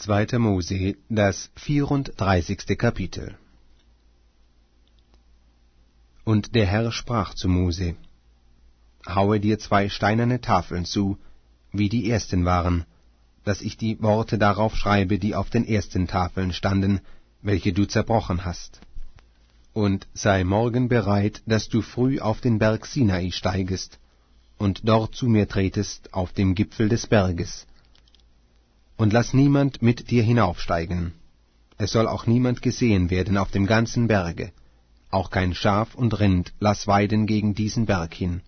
2. Mose, das 34. Kapitel. Und der Herr sprach zu Mose: Haue dir 2 steinerne Tafeln zu, wie die ersten waren, dass ich die Worte darauf schreibe, die auf den ersten Tafeln standen, welche du zerbrochen hast. Und sei morgen bereit, dass du früh auf den Berg Sinai steigest und dort zu mir tretest auf dem Gipfel des Berges. Und lass niemand mit dir hinaufsteigen. Es soll auch niemand gesehen werden auf dem ganzen Berge. Auch kein Schaf und Rind lass weiden gegen diesen Berg hin.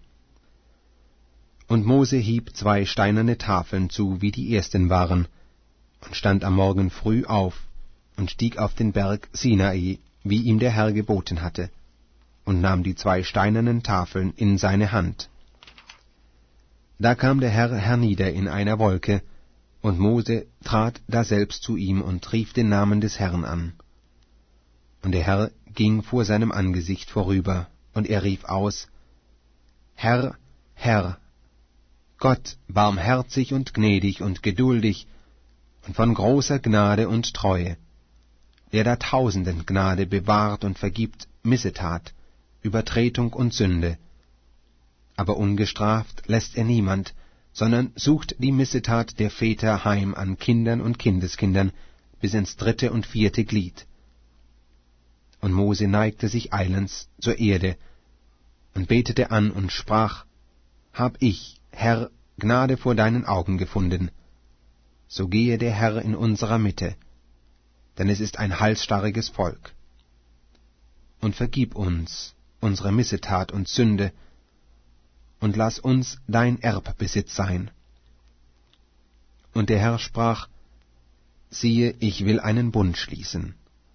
Und Mose hieb 2 steinerne Tafeln zu, wie die ersten waren, und stand am Morgen früh auf und stieg auf den Berg Sinai, wie ihm der Herr geboten hatte, und nahm die 2 steinernen Tafeln in seine Hand. Da kam der Herr hernieder in einer Wolke, und Mose trat daselbst zu ihm und rief den Namen des Herrn an. Und der Herr ging vor seinem Angesicht vorüber, und er rief aus: Herr, Herr, Gott, barmherzig und gnädig und geduldig und von großer Gnade und Treue, der da tausenden Gnade bewahrt und vergibt Missetat, Übertretung und Sünde. Aber ungestraft lässt er niemand, sondern sucht die Missetat der Väter heim an Kindern und Kindeskindern bis ins 3. und 4. Glied. Und Mose neigte sich eilends zur Erde und betete an und sprach: Hab ich, Herr, Gnade vor deinen Augen gefunden, so gehe der Herr in unserer Mitte, denn es ist ein halsstarriges Volk. Und vergib uns unsere Missetat und Sünde, und lass uns dein Erbbesitz sein. Und der Herr sprach: Siehe, ich will einen Bund schließen.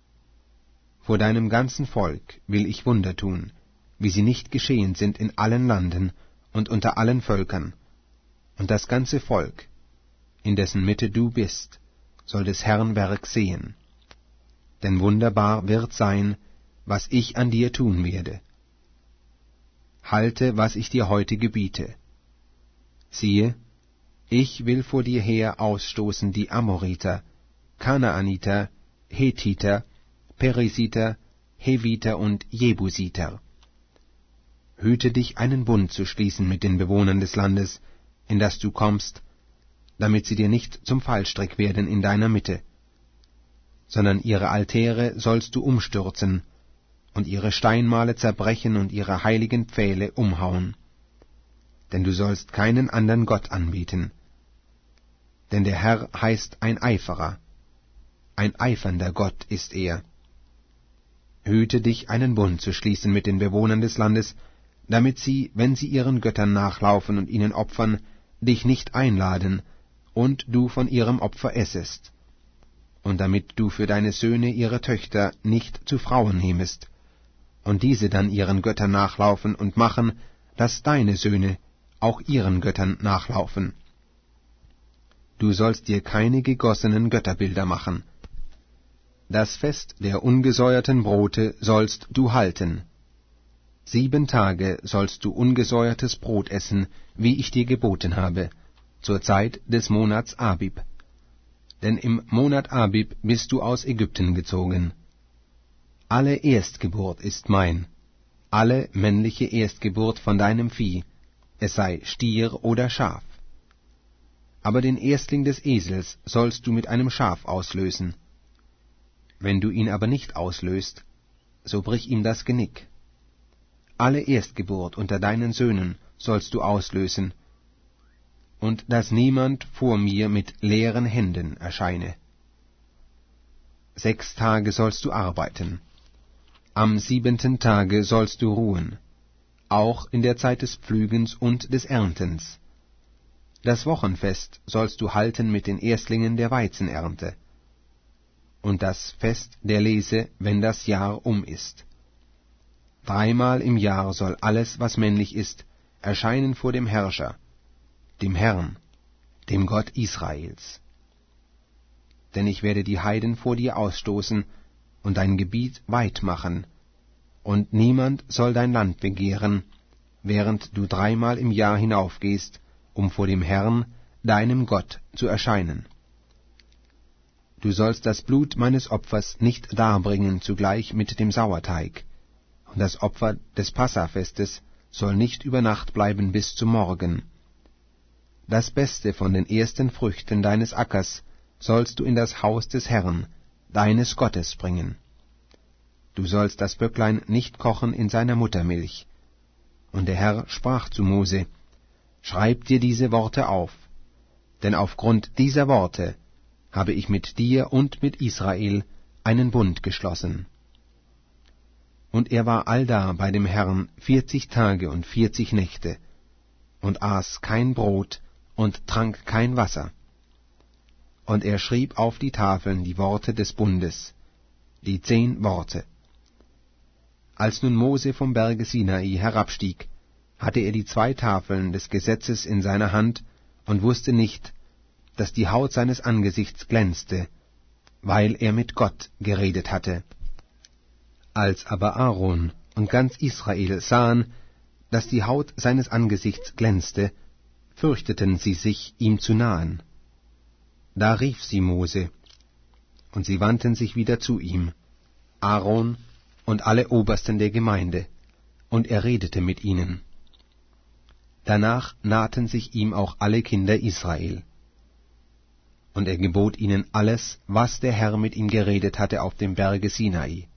Vor deinem ganzen Volk will ich Wunder tun, wie sie nicht geschehen sind in allen Landen und unter allen Völkern. Und das ganze Volk, in dessen Mitte du bist, soll des Herrn Werk sehen. Denn wunderbar wird sein, was ich an dir tun werde. Halte, was ich dir heute gebiete. Siehe, ich will vor dir her ausstoßen die Amoriter, Kanaaniter, Hethiter, Perisiter, Heviter und Jebusiter. Hüte dich, einen Bund zu schließen mit den Bewohnern des Landes, in das du kommst, damit sie dir nicht zum Fallstrick werden in deiner Mitte, sondern ihre Altäre sollst du umstürzen und ihre Steinmale zerbrechen und ihre heiligen Pfähle umhauen. Denn du sollst keinen andern Gott anbeten. Denn der Herr heißt ein Eiferer, ein eifernder Gott ist er. Hüte dich, einen Bund zu schließen mit den Bewohnern des Landes, damit sie, wenn sie ihren Göttern nachlaufen und ihnen opfern, dich nicht einladen, und du von ihrem Opfer essest, und damit du für deine Söhne ihre Töchter nicht zu Frauen nehmest, und diese dann ihren Göttern nachlaufen und machen, dass deine Söhne auch ihren Göttern nachlaufen. Du sollst dir keine gegossenen Götterbilder machen. Das Fest der ungesäuerten Brote sollst du halten. 7 Tage sollst du ungesäuertes Brot essen, wie ich dir geboten habe, zur Zeit des Monats Abib. Denn im Monat Abib bist du aus Ägypten gezogen. Alle Erstgeburt ist mein, alle männliche Erstgeburt von deinem Vieh, es sei Stier oder Schaf. Aber den Erstling des Esels sollst du mit einem Schaf auslösen. Wenn du ihn aber nicht auslöst, so brich ihm das Genick. Alle Erstgeburt unter deinen Söhnen sollst du auslösen, und dass niemand vor mir mit leeren Händen erscheine. 6 Tage sollst du arbeiten. Am 7. Tage sollst du ruhen, auch in der Zeit des Pflügens und des Erntens. Das Wochenfest sollst du halten mit den Erstlingen der Weizenernte, und das Fest der Lese, wenn das Jahr um ist. 3-mal im Jahr soll alles, was männlich ist, erscheinen vor dem Herrscher, dem Herrn, dem Gott Israels. Denn ich werde die Heiden vor dir ausstoßen und dein Gebiet weit machen, und niemand soll dein Land begehren, während du 3-mal im Jahr hinaufgehst, um vor dem Herrn, deinem Gott, zu erscheinen. Du sollst das Blut meines Opfers nicht darbringen zugleich mit dem Sauerteig, und das Opfer des Passafestes soll nicht über Nacht bleiben bis zum Morgen. Das Beste von den ersten Früchten deines Ackers sollst du in das Haus des Herrn, deines Gottes, bringen. Du sollst das Böcklein nicht kochen in seiner Muttermilch. Und der Herr sprach zu Mose: Schreib dir diese Worte auf, denn aufgrund dieser Worte habe ich mit dir und mit Israel einen Bund geschlossen. Und er war allda bei dem Herrn 40 Tage und 40 Nächte, und aß kein Brot und trank kein Wasser. Und er schrieb auf die Tafeln die Worte des Bundes, die 10 Worte. Als nun Mose vom Berge Sinai herabstieg, hatte er die 2 Tafeln des Gesetzes in seiner Hand und wusste nicht, dass die Haut seines Angesichts glänzte, weil er mit Gott geredet hatte. Als aber Aaron und ganz Israel sahen, dass die Haut seines Angesichts glänzte, fürchteten sie sich, ihm zu nahen. Da rief sie Mose, und sie wandten sich wieder zu ihm, Aaron und alle Obersten der Gemeinde, und er redete mit ihnen. Danach nahten sich ihm auch alle Kinder Israel. Und er gebot ihnen alles, was der Herr mit ihm geredet hatte auf dem Berge Sinai.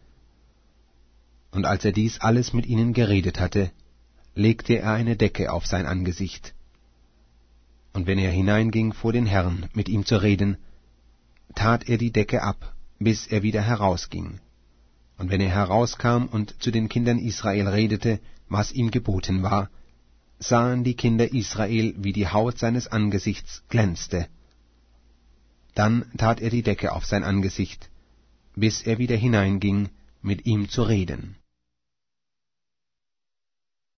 Und als er dies alles mit ihnen geredet hatte, legte er eine Decke auf sein Angesicht. Und wenn er hineinging vor den Herrn, mit ihm zu reden, tat er die Decke ab, bis er wieder herausging. Und wenn er herauskam und zu den Kindern Israel redete, was ihm geboten war, sahen die Kinder Israel, wie die Haut seines Angesichts glänzte. Dann tat er die Decke auf sein Angesicht, bis er wieder hineinging, mit ihm zu reden.